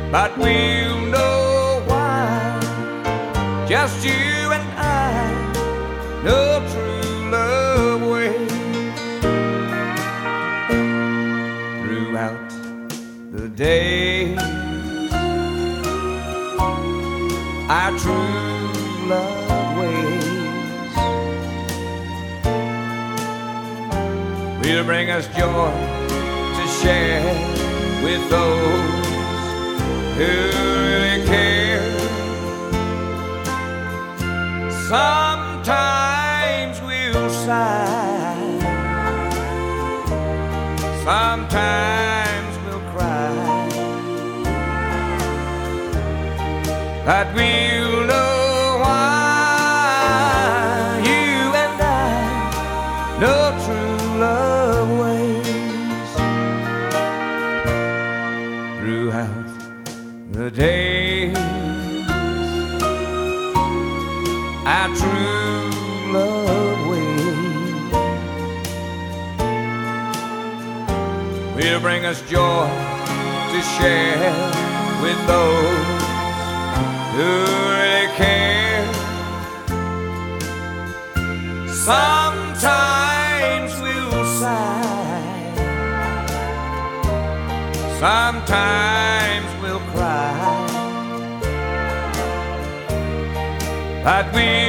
but we'll know why. Just you and I know true love waits. Throughout the day, our true love waits will bring us joy to share with those who really care. Sometimes we'll sigh, sometimes we'll cry, but we'll know why. You and I know true love waits. Throughout the days, our true love waits will bring us joy to share with those who really care. Sometimes we'll sigh, sometimes we'll cry, but we